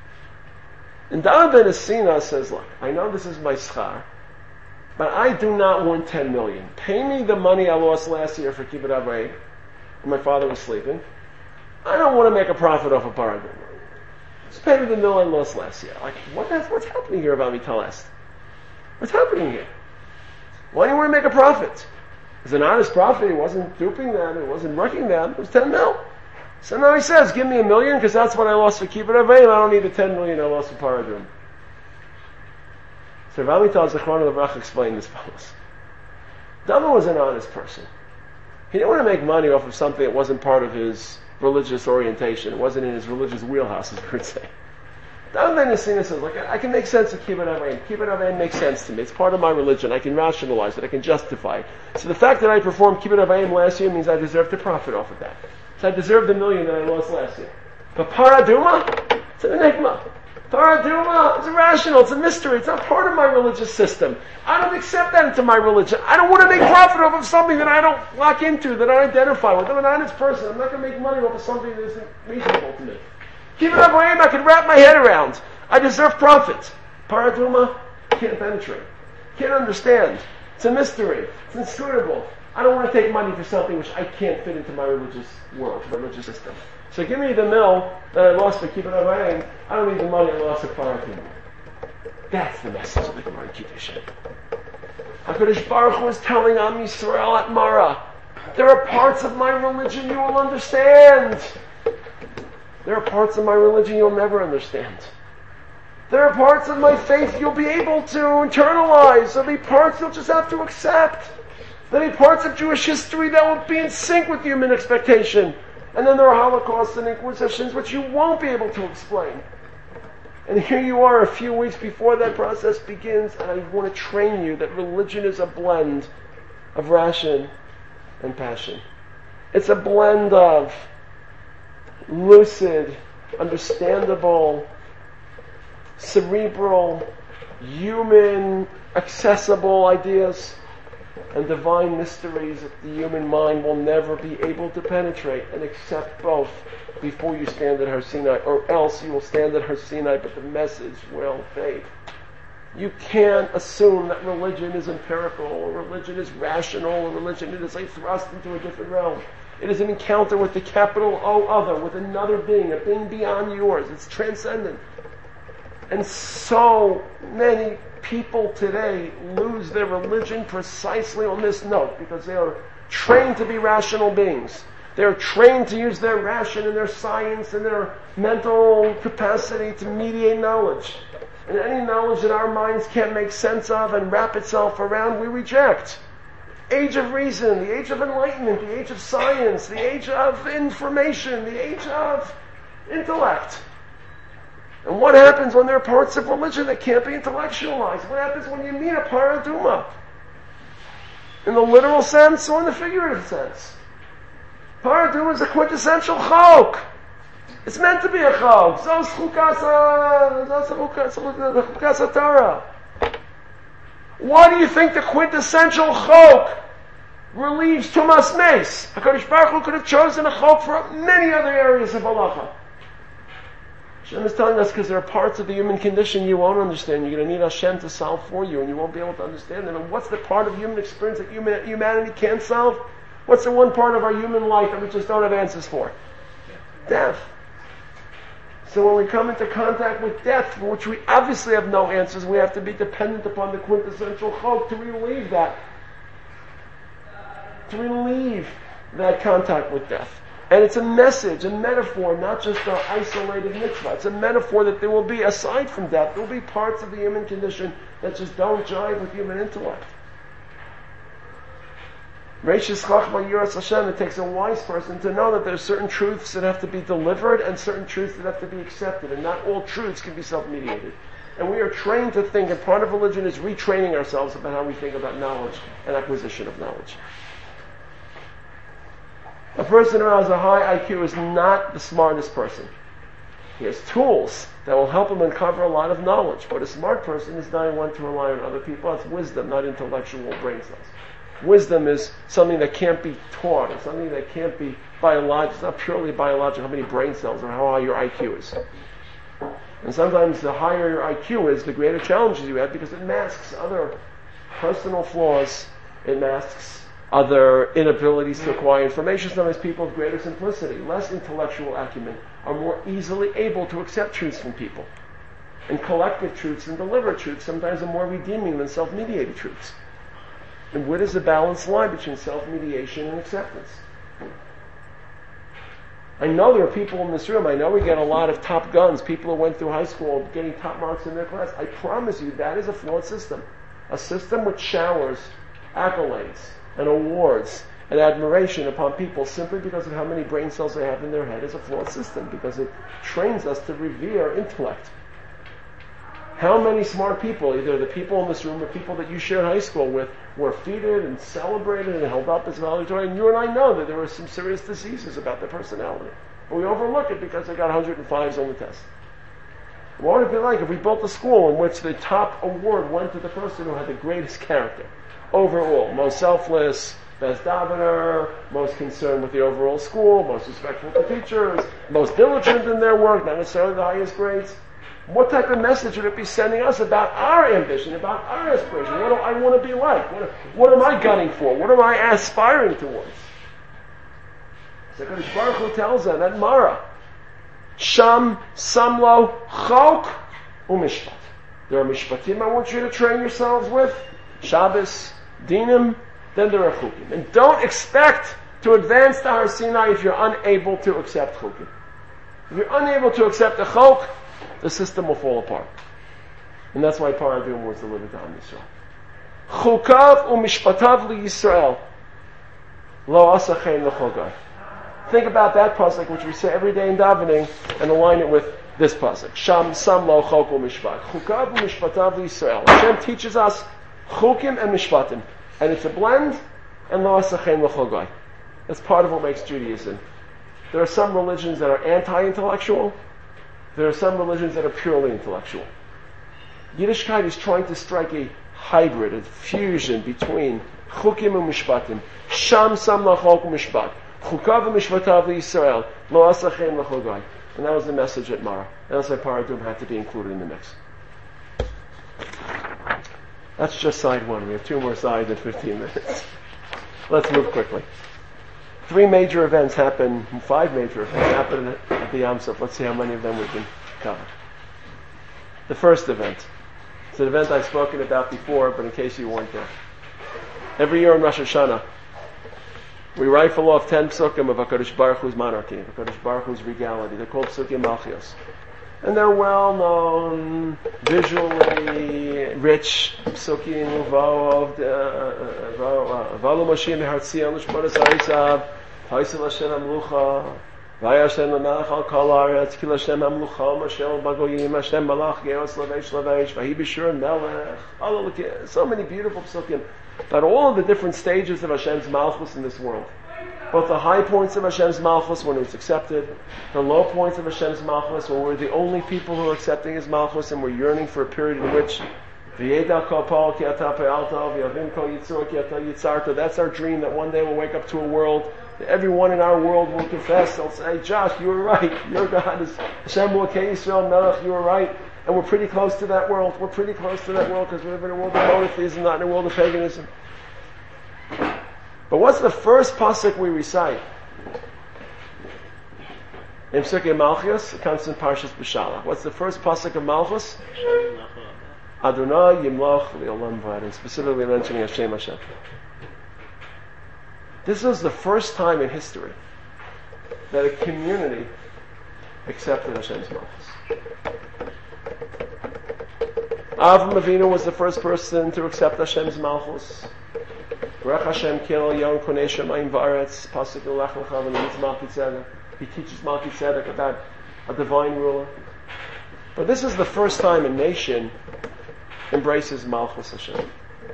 And Dama ben Asina says, look, I know this is my schar, but I do not want ten million. Pay me the money I lost last year for Kibbutz Avayim, when my father was sleeping. I don't want to make a profit off a Paraduma. Just pay me the mil I lost last year. Like, what, what's happening here about Mitalas? What's happening here? Why do you want to make a profit? It's an honest profit. He wasn't duping them. He wasn't wrecking them. It was ten mil. So now he says, give me a million because that's what I lost for Kibbutz Avayim. I don't need the ten million I lost for Paradum. So Rav Amital Zechron Levrach explained this follows. Dama was an honest person. He didn't want to make money off of something that wasn't part of his religious orientation. It wasn't in his religious wheelhouse, as we would say. Dama ben Asina says, look, I can make sense of Kibbutz Avayim. Kibbutz Avayim makes sense to me. It's part of my religion. I can rationalize it. I can justify it. So the fact that I performed Kibbutz Avayim last year means I deserve to profit off of that. So I deserve the million that I lost last year. But Paraduma, it's an enigma. Paraduma is irrational. It's a mystery. It's not part of my religious system. I don't accept that into my religion. I don't want to make profit off of something that I don't lock into, that I identify with. I'm an honest person. I'm not going to make money off of something that isn't reasonable to me. Kibbutz Avayim, I can wrap my head around. I deserve profit. Paraduma, can't penetrate. Can't understand. It's a mystery. It's inscrutable. I don't want to take money for something which I can't fit into my religious world, my religious system. So give me the mill that I lost for Kibbutz Avayim. I don't need the money I lost for Paraduma. That's the message of the Gemara Kiddushin. HaKadosh Baruch Hu is telling Am Yisrael at Mara, there are parts of my religion you will understand. There are parts of my religion you'll never understand. There are parts of my faith you'll be able to internalize. There'll be parts you'll just have to accept. There'll be parts of Jewish history that will be in sync with human expectation. And then there are Holocausts and Inquisitions which you won't be able to explain. And here you are a few weeks before that process begins, and I want to train you that religion is a blend of ration and passion. It's a blend of lucid, understandable, cerebral, human, accessible ideas and divine mysteries that the human mind will never be able to penetrate, and accept both before you stand at Har Sinai, or else you will stand at Har Sinai but the message will fade. You can't assume that religion is empirical, or religion is rational, or religion is a thrust into a different realm. It is an encounter with the capital O other, with another being, a being beyond yours. It's transcendent. And so many people today lose their religion precisely on this note, because they are trained to be rational beings. They are trained to use their ration and their science and their mental capacity to mediate knowledge. And any knowledge that our minds can't make sense of and wrap itself around, we reject. Age of reason, the age of enlightenment, the age of science, the age of information, the age of intellect. And what happens when there are parts of religion that can't be intellectualized? What happens when you meet a paraduma? In the literal sense or in the figurative sense? Paraduma is a quintessential chok. It's meant to be a chok. Zos chukas Torah. Why do you think the quintessential chok relieves tumas meis? HaKadosh Baruch Hu could have chosen a chok for many other areas of halacha. Hashem is telling us because there are parts of the human condition you won't understand. You're going to need Hashem to solve for you, and you won't be able to understand them. And what's the part of human experience that human, humanity can't solve? What's the one part of our human life that we just don't have answers for? Death. So when we come into contact with death, for which we obviously have no answers, we have to be dependent upon the quintessential chok to relieve that. To relieve that contact with death. And it's a message, a metaphor, not just an isolated mitzvah. It's a metaphor that there will be, aside from death, there will be parts of the human condition that just don't jive with human intellect. Reishis Chachma Yiras Hashem, it takes a wise person to know that there are certain truths that have to be delivered and certain truths that have to be accepted, and not all truths can be self-mediated. And we are trained to think, and part of religion is retraining ourselves about how we think about knowledge and acquisition of knowledge. A person who has a high I Q is not the smartest person. He has tools that will help him uncover a lot of knowledge, but a smart person is not one to rely on other people. It's wisdom, not intellectual brain cells. Wisdom is something that can't be taught, or something that can't be biological. It's not purely biological how many brain cells or how high your I Q is. And sometimes the higher your I Q is, the greater challenges you have, because it masks other personal flaws. It masks other inabilities to acquire information. Sometimes people of greater simplicity, less intellectual acumen, are more easily able to accept truths from people. And collective truths and delivered truths sometimes are more redeeming than self-mediated truths. And where does the balance lie between self-mediation and acceptance? I know there are people in this room, I know we get a lot of top guns, people who went through high school getting top marks in their class. I promise you that is a flawed system. A system which showers accolades and awards and admiration upon people simply because of how many brain cells they have in their head is a flawed system, because it trains us to revere intellect. How many smart people, either the people in this room or people that you shared high school with, were feted and celebrated and held up as valedictorian? And you and I know that there were some serious diseases about their personality. But we overlook it because they got one hundred fives on the test. What would it be like if we built a school in which the top award went to the person who had the greatest character? Overall, most selfless, best davener, most concerned with the overall school, most respectful to teachers, most diligent in their work, not necessarily the highest grades. What type of message would it be sending us about our ambition, about our aspiration? What do I want to be like? What, what am I gunning for? What am I aspiring towards? So HaKadosh Baruch Hu tells them at Mara, Sham, Samlo, Chok, Umishpat. There are mishpatim I want you to train yourselves with, Shabbos, Dinim, then there are Chukim. And don't expect to advance to Har Sinai if you're unable to accept Chukim. If you're unable to accept a Chok, the system will fall apart. And that's why Paradum was delivered to Am Yisrael. Chukav u'mishpatav liYisrael. Lo asachein l'chogai. Think about that pasuk, which we say every day in davening, and align it with this pasuk. Sham sam lo chok u'mishpat. Chukav u'mishpatav liYisrael. Hashem teaches us chukim and mishpatim, and it's a blend. And lo asachein l'chogai. That's part of what makes Judaism. There are some religions that are anti-intellectual. There are some religions that are purely intellectual. Yiddishkeit is trying to strike a hybrid, a fusion between chukim and mishpatim. Sham sam lachok mishpat. Chukav mishpatav Yisrael. Lo asachein l'chogai. And that was the message at Mara. And that's why Paradum had to be included in the mix. That's just side one. We have two more sides in fifteen minutes. Let's move quickly. Three major events happen, five major events happen at the Yam Suf. Let's see how many of them we can cover. The first event. It's an event I've spoken about before, but in case you weren't there. Every year on Rosh Hashanah, we rifle off ten psukim of HaKadosh Baruch Hu's monarchy, HaKadosh Baruch Hu's regality. They're called Psukim Malchios. And they're well-known, visually rich psukim, Vav, Valu Moshe Mehartzion, L'shmodas Harisav, Haisel Hashem Hamlucha, Vaya Hashem L'melech Al Kol Haaretz, Kil Hashem Hamlucha, Mashel Bagoyim, Hashem Malach, Geos Lavesh Lavesh, Vahi B'Shur Melech, so many beautiful psukim about all of the different stages of Hashem's Malchus in this world. Both the high points of Hashem's Malchus when it was accepted, the low points of Hashem's Malchus when we're the only people who are accepting His Malchus and we're yearning for a period in which that's our dream, that one day we'll wake up to a world that everyone in our world will confess. They'll say, Josh, you were right. Your God is Hashem Elokei Yisrael Melech. You were right. And we're pretty close to that world. We're pretty close to that world because we live in a world of monotheism, not in a world of paganism. But what's the first pasuk we recite? In Psukim Malchus, it comes in Parshas B'Shalach. What's the first pasuk of Malchus? Adonai Yimloch Le'olam V'ad, and specifically mentioning Hashem Hashem. This was the first time in history that a community accepted Hashem's Malchus. Avram Avinu was the first person to accept Hashem's Malchus. Baruch Hashem Kil Yom Konei Shemayim V'aretz Pasuk L'Lech Lecha V'Nemitz Malki Tzedek. He teaches Malki Tzedek about a divine ruler. But this is the first time a nation embraces Malchus Hashem.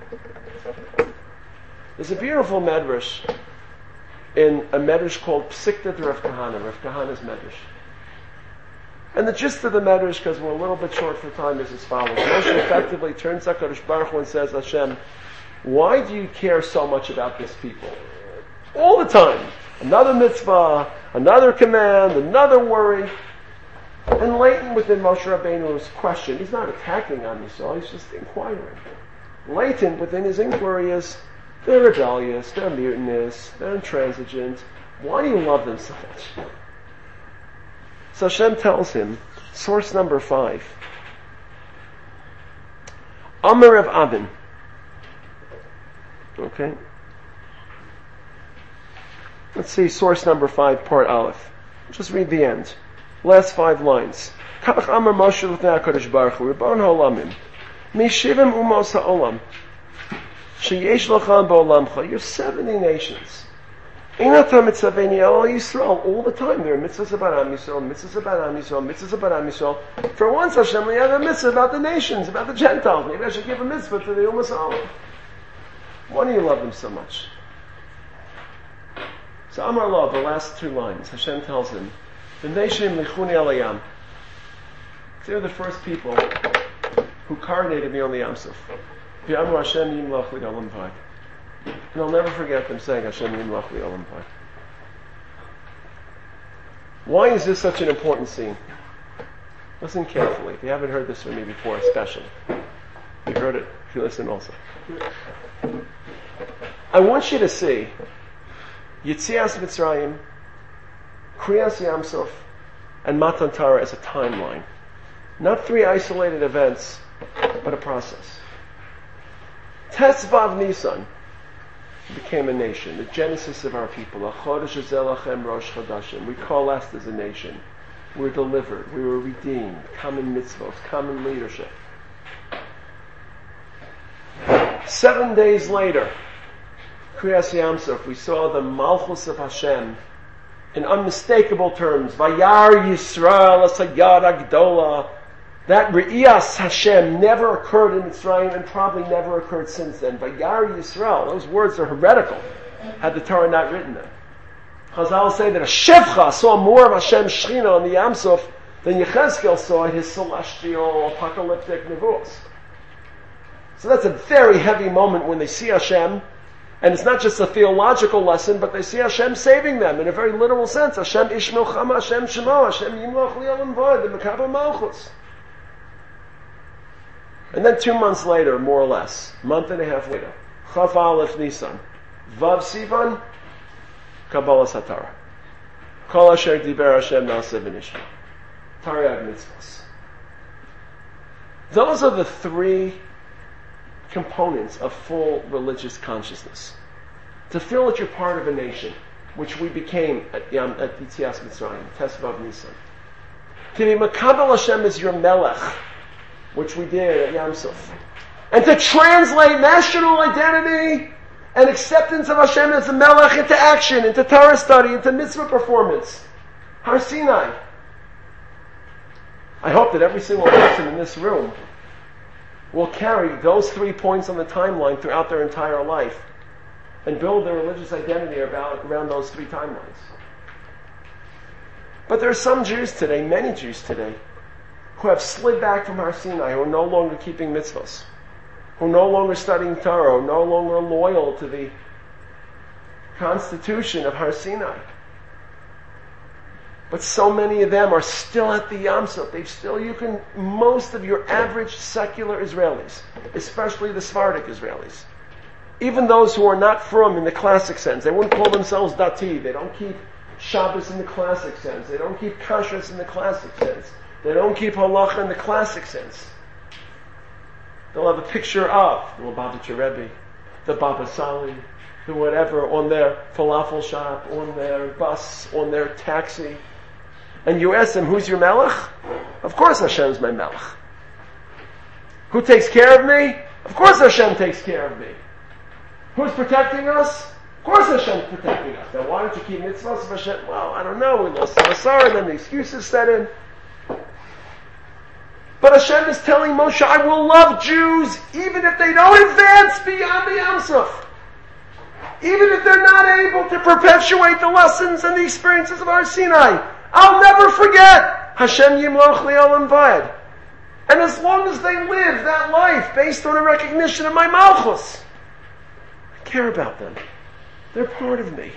There's a beautiful medrash in a medrash called Psikta de Rav Kahana, Rav Kahana's medrash. And the gist of the medrash, because we're a little bit short for time, is as follows. Moshe effectively turns to HaKadosh Baruch Hu and says, Hashem, why do you care so much about this people? All the time. Another mitzvah, another command, another worry. And latent within Moshe Rabbeinu's question, he's not attacking on Yisrael, he's just inquiring. Latent within his inquiry is, they're rebellious, they're mutinous, they're intransigent. Why do you love them so much? So Hashem tells him, source number five. Amar of Avin. Okay. Let's see, source number five, part Aleph. Just read the end. Last five lines. Kach Amar Moshe l'fnei HaKadosh Baruch Hu, Ribbon ha'olamim, Mishivim umos ha'olam, sheyesh lachan ba'olamcha. You're seventy nations. Einatam mitzaveni el Yisrael. All the time there are mitzvahs about Am Yisrael, mitzvahs about Am Yisrael, mitzvahs about Am Yisrael. For once Hashem, we have a mitzvah about the nations, about the Gentiles. Maybe I should give a mitzvah to the Umas ha'olam. Why do you love them so much? So Amar Allah, the last two lines, Hashem tells him, the nation lichuni alayam. They're the first people who coronated me on the Yam Suf. V'amru Hashem yimlach li'olam v'ad. And I'll never forget them saying Hashem yimlach li'olam v'ad. Why is this such an important scene? Listen carefully. If you haven't heard this from me before, especially. You heard it, if you listen also. I want you to see Yitzias Mitzrayim, Kriyas Yam Suf, and Matan Torah as a timeline. Not three isolated events, but a process. Tes Vav Nisan became a nation, the genesis of our people. Achodesh Hazel Lachem Rosh Chodashim. We coalesced as a nation. We were delivered. We were redeemed. Common mitzvot, common leadership. Seven days later, Kriyas Yamsuf, we saw the Malchus of Hashem in unmistakable terms. Vayar Yisrael Asayad Agdola. That Re'iyas Hashem never occurred in Mitzrayim and probably never occurred since then. Vayar Yisrael, those words are heretical, had the Torah not written them. Chazal say that a Shevcha saw more of Hashem's Shechina on the Yamsuf than Yechezkel saw his celestial apocalyptic nevuos. So that's a very heavy moment when they see Hashem, and it's not just a theological lesson, but they see Hashem saving them in a very literal sense. Hashem Ishmel Chama, Hashem Shemo, Hashem Yimloch Li'olam Vod, the Mekabel Malchus. And then two months later, more or less, month and a half later, Chav Aleph Nisan, Vav Sivan, Kabbalah Satara. Kol Asher Diber Hashem Na'aseh V'nishma. Taryag Mitzvos. Those are the three components of full religious consciousness. To feel that you're part of a nation, which we became at Yam, at Yitzias Mitzrayim, Tesvav Nisan. To be Makabel Hashem as your Melech, which we did at Yam Suf. And to translate national identity and acceptance of Hashem as the Melech into action, into Torah study, into mitzvah performance. Har Sinai. I hope that every single person in this room will carry those three points on the timeline throughout their entire life and build their religious identity about, around those three timelines. But there are some Jews today, many Jews today, who have slid back from Har Sinai, who are no longer keeping mitzvahs, who are no longer studying Torah, who are no longer loyal to the constitution of Har Sinai. But so many of them are still at the Yam Suf. They've still, you can, most of your average secular Israelis, especially the Sephardic Israelis, even those who are not from in the classic sense, they wouldn't call themselves Dati, they don't keep Shabbos in the classic sense, they don't keep Kashrus in the classic sense, they don't keep Halacha in the classic sense. They'll have a picture of the Lubavitcher Rebbe, the Baba Sali, the whatever, on their falafel shop, on their bus, on their taxi. And you ask them, who's your Melech? Of course Hashem's my Melech. Who takes care of me? Of course Hashem takes care of me. Who's protecting us? Of course Hashem's protecting us. Now why don't you keep mitzvahs of Hashem? Well, I don't know, we lost the Masar, and then the excuses set in. But Hashem is telling Moshe, I will love Jews even if they don't advance beyond the Yam Suf. Even if they're not able to perpetuate the lessons and the experiences of Har Sinai. I'll never forget Hashem Yimloch Li'olam Vod. And as long as they live that life based on a recognition of my Malchus, I care about them. They're part of me.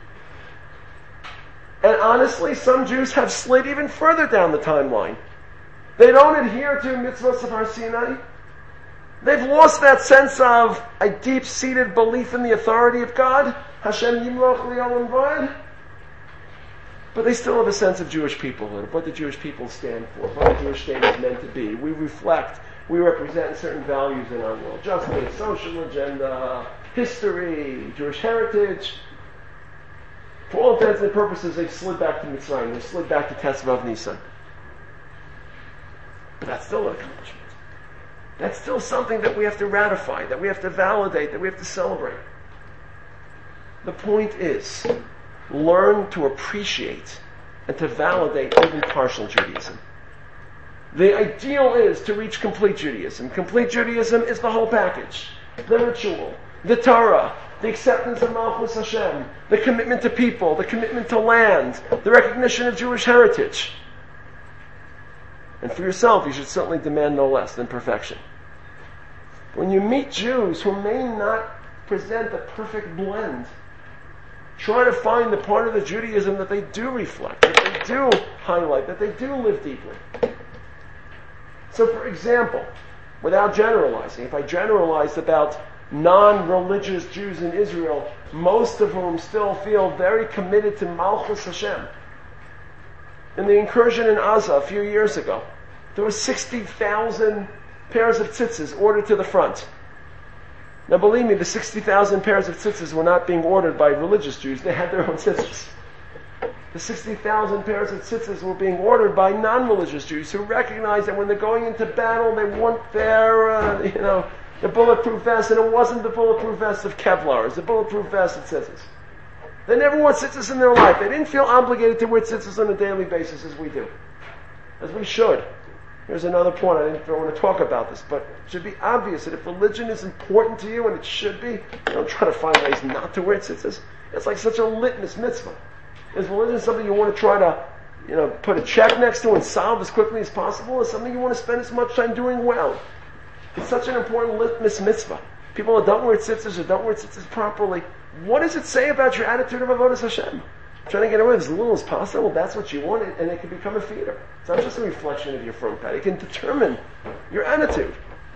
And honestly, some Jews have slid even further down the timeline. They don't adhere to mitzvahs of Har Sinai. They've lost that sense of a deep-seated belief in the authority of God. Hashem Yimloch Li'olam Vod. But they still have a sense of Jewish peoplehood, of what the Jewish people stand for, what the Jewish state is meant to be. We reflect, we represent certain values in our world. Justice, social agenda, history, Jewish heritage. For all intents and purposes, they've slid back to Mitzrayim. They've slid back to Tesvav Nisan. But that's still an accomplishment. That's still something that we have to ratify, that we have to validate, that we have to celebrate. The point is, learn to appreciate and to validate even partial Judaism. The ideal is to reach complete Judaism. Complete Judaism is the whole package. The ritual, the Torah, the acceptance of Malchus Hashem, the commitment to people, the commitment to land, the recognition of Jewish heritage. And for yourself, you should certainly demand no less than perfection. When you meet Jews who may not present the perfect blend, try to find the part of the Judaism that they do reflect, that they do highlight, that they do live deeply. So for example, without generalizing, if I generalized about non-religious Jews in Israel, most of whom still feel very committed to Malchus Hashem. In the incursion in Gaza a few years ago, there were sixty thousand pairs of tzitzis ordered to the front. Now believe me, the sixty thousand pairs of tzitzis were not being ordered by religious Jews. They had their own tzitzis. The sixty thousand pairs of tzitzis were being ordered by non-religious Jews who recognize that when they're going into battle, they want their, uh, you know, The bulletproof vest, and it wasn't the bulletproof vest of Kevlar. It's the bulletproof vest of tzitzis. They never wore tzitzis in their life. They didn't feel obligated to wear tzitzis on a daily basis as we do. As we should. Here's another point. I didn't want to talk about this, but it should be obvious that if religion is important to you, and it should be, don't try to find ways not to wear tzitzis. It's like such a litmus mitzvah. Is religion something you want to try to, you know, put a check next to and solve as quickly as possible? Or something you want to spend as much time doing well? It's such an important litmus mitzvah. People that don't wear tzitzis or don't wear tzitzis properly, what does it say about your attitude of avodas Hashem? Trying to get away with as little as possible, that's what you want, and it can become a feeder. It's not just a reflection of your firm pad. It can determine your attitude.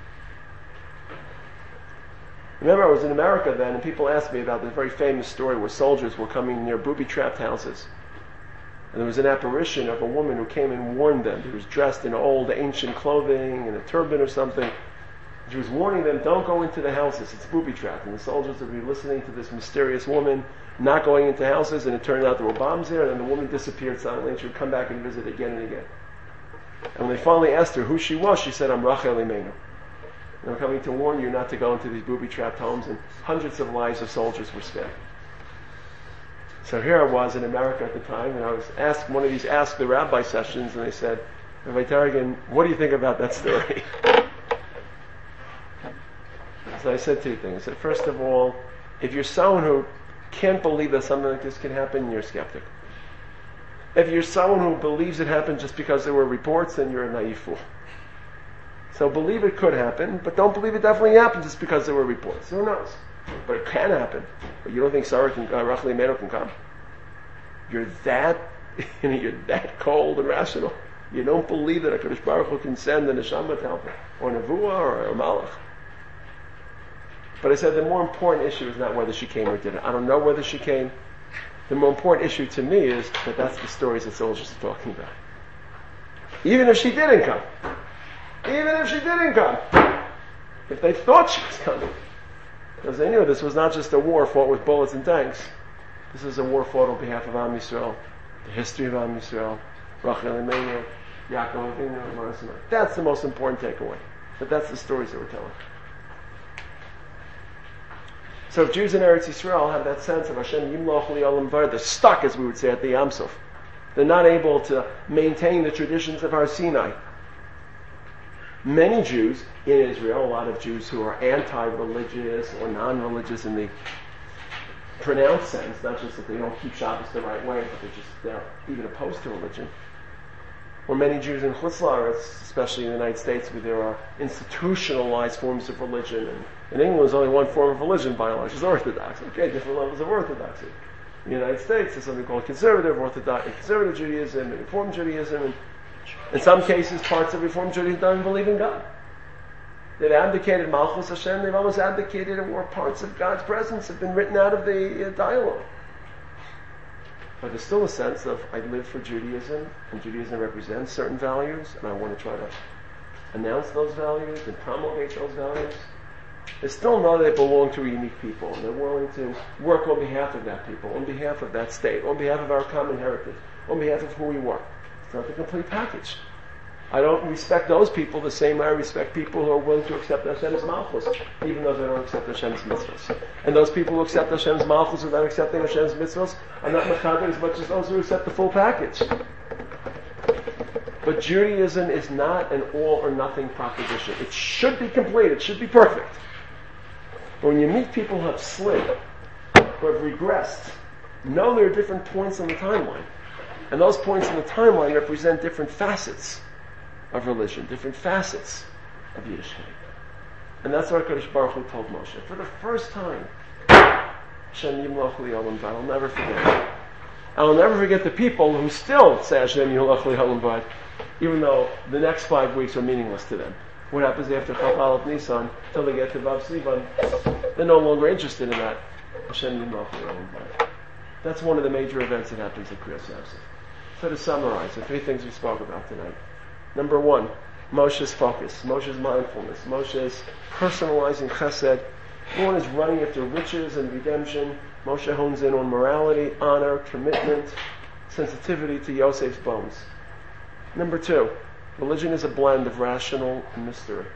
Remember, I was in America then, and people asked me about this very famous story where soldiers were coming near booby-trapped houses. And there was an apparition of a woman who came and warned them. She was dressed in old, ancient clothing and a turban or something. She was warning them, don't go into the houses, it's booby-trapped. And the soldiers would be listening to this mysterious woman, not going into houses, and it turned out there were bombs there, and then the woman disappeared suddenly, and she would come back and visit again and again. And when they finally asked her who she was, she said, I'm Rachel Imenu. And I'm coming to warn you not to go into these booby-trapped homes, and hundreds of lives of soldiers were spared. So here I was in America at the time, and I was asked one of these Ask the Rabbi sessions, and they said, Rabbi Taragin, what do you think about that story? So I said two things. I said, first of all, if you're someone who can't believe that something like this can happen, you're a skeptic. If you're someone who believes it happened just because there were reports, then you're a naive fool. So believe it could happen, but don't believe it definitely happened just because there were reports. Who knows? But it can happen. But you don't think Sarah can, uh, Rachel Imenu can come? You're that, you know, you're that cold and rational. You don't believe that HaKadosh Baruch Hu can send a neshama to help her, or a nevuah, or a malach. But I said the more important issue is not whether she came or didn't. I don't know whether she came. The more important issue to me is that that's the stories that soldiers are talking about. Even if she didn't come. Even if she didn't come. If they thought she was coming. Because they knew this was not just a war fought with bullets and tanks. This is a war fought on behalf of Am Yisrael. The history of Am Yisrael. Rachel Imenu, Yaakov Avinu, Moshe. That's the most important takeaway. But that's the stories that we're telling. So if Jews in Eretz Yisrael have that sense of Hashem Yimloch Li'olam Var, they're stuck, as we would say, at the Yam Suf. They're not able to maintain the traditions of Har Sinai. Many Jews in Israel, a lot of Jews who are anti-religious or non-religious in the pronounced sense, not just that they don't keep Shabbos the right way, but they're just they're even opposed to religion. Or many Jews in Chutz La'aretz, especially in the United States, where there are institutionalized forms of religion. And in England, there's only one form of religion, by and large, is Orthodox. Okay, different levels of Orthodoxy. In the United States, there's something called conservative Orthodox, conservative Judaism, and Reform Judaism, and in some cases, parts of Reform Judaism don't even believe in God. They've abdicated Malchus Hashem, they've almost abdicated and where parts of God's presence have been written out of the uh, dialogue. But there's still a sense of, I live for Judaism, and Judaism represents certain values, and I want to try to announce those values and promulgate those values. They still know they belong to a unique people, and they're willing to work on behalf of that people, on behalf of that state, on behalf of our common heritage, on behalf of who we are. It's not the complete package. I don't respect those people the same way I respect people who are willing to accept Hashem's Malchus, even though they don't accept Hashem's mitzvahs. And those people who accept Hashem's Malchus without accepting Hashem's mitzvahs are not mechaber as much as those who accept the full package. But Judaism is not an all or nothing proposition. It should be complete. It should be perfect. But when you meet people who have slid, who have regressed, know there are different points on the timeline. And those points on the timeline represent different facets of religion, different facets of Yiddishkeit. And that's what HaKadosh Baruch Hu told Moshe. For the first time, Hashem Yimloch Li'olam Vad. I'll never forget. I'll never forget the people who still say Hashem Yimloch Li'olam Vad, even though the next five weeks are meaningless to them. What happens after Chaf Aleph Nisan, until they get to Vav Sivan, they're no longer interested in that. Hashem Yimloch Li'olam Vad. That's one of the major events that happens at Kriyas Yamsuf. So to summarize, the three things we spoke about tonight. Number one, Moshe's focus, Moshe's mindfulness, Moshe's personalizing chesed. Everyone is running after riches and redemption. Moshe hones in on morality, honor, commitment, sensitivity to Yosef's bones. Number two, religion is a blend of rational and mystery.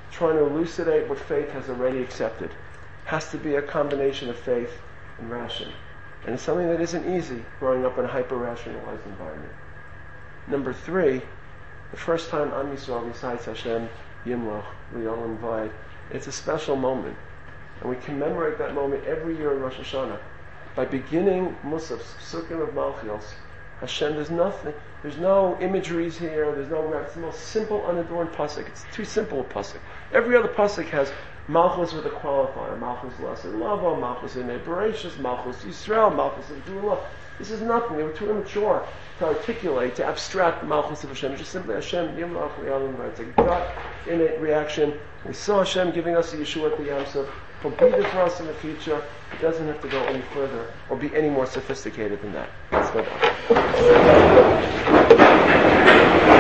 trying to elucidate what faith has already accepted. Has to be a combination of faith and ration. And it's something that isn't easy growing up in a hyper-rationalized environment. Number three, the first time Am Yisrael recites Hashem Yimloch L'Olam Vayed, it's a special moment. And we commemorate that moment every year in Rosh Hashanah. By beginning Musaf, Sukkim of Malchios, Hashem, there's nothing, there's no imageries here, there's no, it's the most simple, unadorned pasuk. It's too simple a pasuk. Every other pasuk has Malchus with a qualifier, Malchus Lesser Lava, Malchus in Bereshis, Malchus Yisrael, Malchus of Dula. This is nothing. They were too immature to articulate, to abstract the Malchus of Hashem. It's just simply Hashem, Yimloch L'Olam Vayed. It's a gut, innate reaction. We saw Hashem giving us the Yeshua at the Yam Suf. He'll be there for us in the future. It doesn't have to go any further or be any more sophisticated than that. Let's go down.